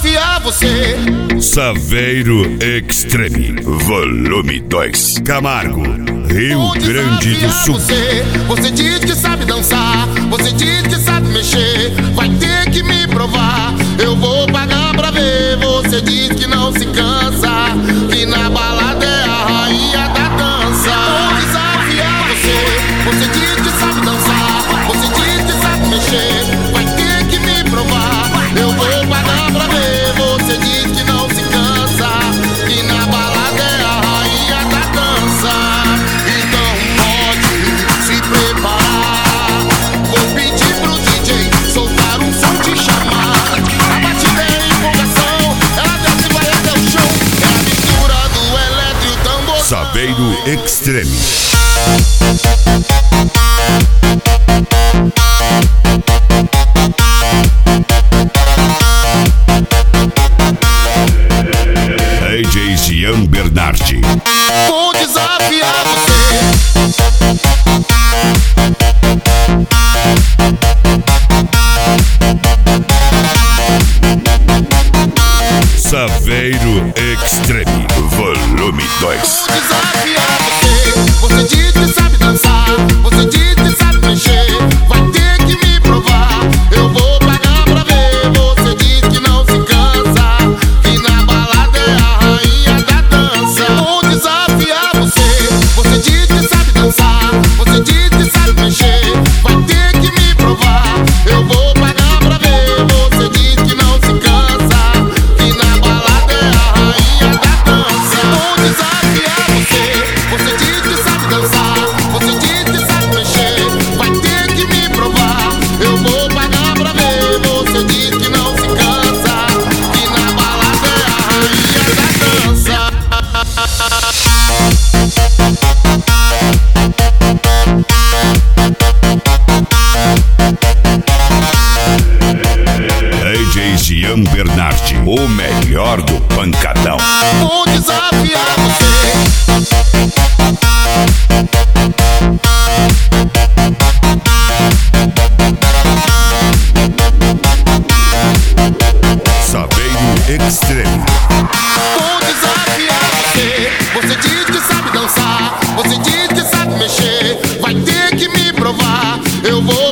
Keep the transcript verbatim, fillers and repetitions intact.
desafiar você. Saveiro Extreme, volume dois. Camargo, Rio Grande do Sul. Você, você diz que sabe dançar, você diz que sabe mexer, vai ter que me provar. Eu vou pagar pra ver. Você diz que não se cansa, que na balada é a rainha da dança. Vou desafiar você, você diz que sabe dançar, você diz que sabe mexer, vai ter que me provar. Eu vou pagar pra ver. Você diz que não se cansa, que na balada é a rainha da dança. Então pode se preparar, vou pedir pro D J soltar um som de chamar. A batida é empolgação, ela desce e vai até o chão. É a mistura do elétrico e o tambor. Saveiro Extreme. D J Gian Bernardi. Vou desafiar você. Saveiro Extreme, volume dois. Vou desafiar você. Você diz que sabe dançar, você diz que sabe mexer, vai ter que me provar. Eu vou pagar pra ver. Você diz que não se cansa, que na balada é a rainha da dança. Vou desafiar você. Você diz que sabe dançar, você diz que sabe mexer, vai ter que me provar. Eu vou pagar pra ver. Você diz que não se cansa, que na balada é a rainha da dança. Vou desafiar você. Você diz que sabe dançar, você diz que sabe mexer, vai ter que me provar. Eu vou pagar pra ver. Você diz que não se cansa, que na balada é a rainha da dança. D J Gian Bernardi, o melhor do pancadão. Vou desafiar você. Saveiro Extreme. Vou desafiar você. Você diz que sabe dançar, você diz que sabe mexer, vai ter que me provar. Eu vou